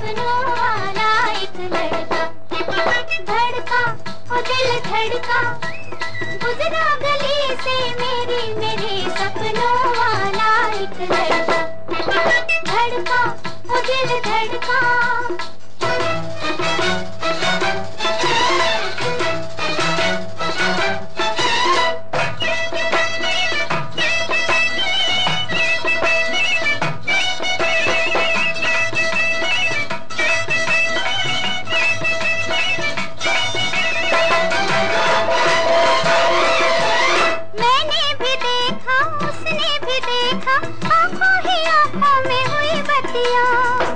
सपनों वाला एक लड़का। धड़का ओ दिल धड़का, गुजरा गली से मेरे सपनों वाला एक लड़का। धड़का ओ दिल धड़का। उसने भी देखा, आंखों ही आंखों में हुई बतिया।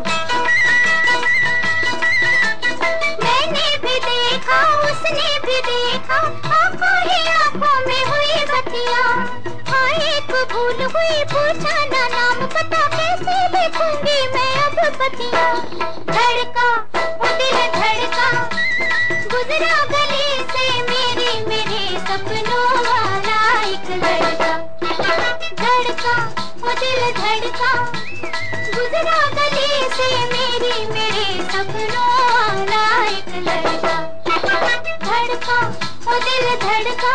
मैंने भी देखा, उसने भी देखा, आंखों ही आंखों में हुई बतिया। हाँ एक भूल हुई, पूछा ना नाम पता, कैसे देखूंगी मैं अब बतिया। धड़का वो दिल धड़का, गुजरा गली से मेरे सपनों वाला एक लड़का। धड़का वो दिल धड़का, गुजरा गली से मेरे सपनों वाला एक लड़का। धड़का वो दिल धड़का।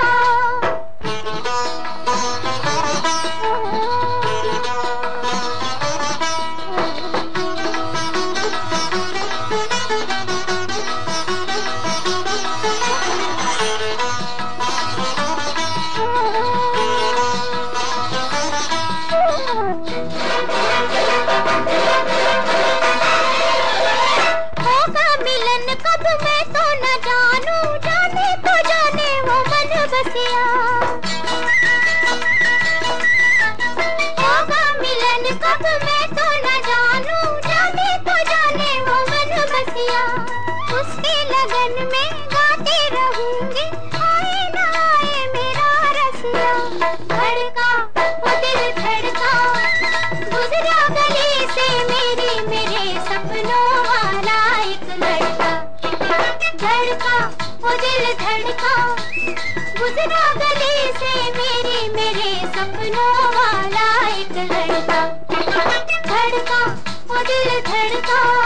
कब मैं तो न जानूं, जाने तो जाने वो मन बसिया। होगा मिलन कब मैं तो न जानूं, जाने तो जाने वो मन बसिया। उसके लगन में गाती रहूंगी, आए न आए मेरा रसिया। धड़का वो दिल धड़का, गुजरा गली से मेरे सपनों वाला एक लड़का। धड़का वो दिल धड़का, गुजरा गली से मेरे सपनों वाला एक लड़का। धड़का वो दिल धड़का।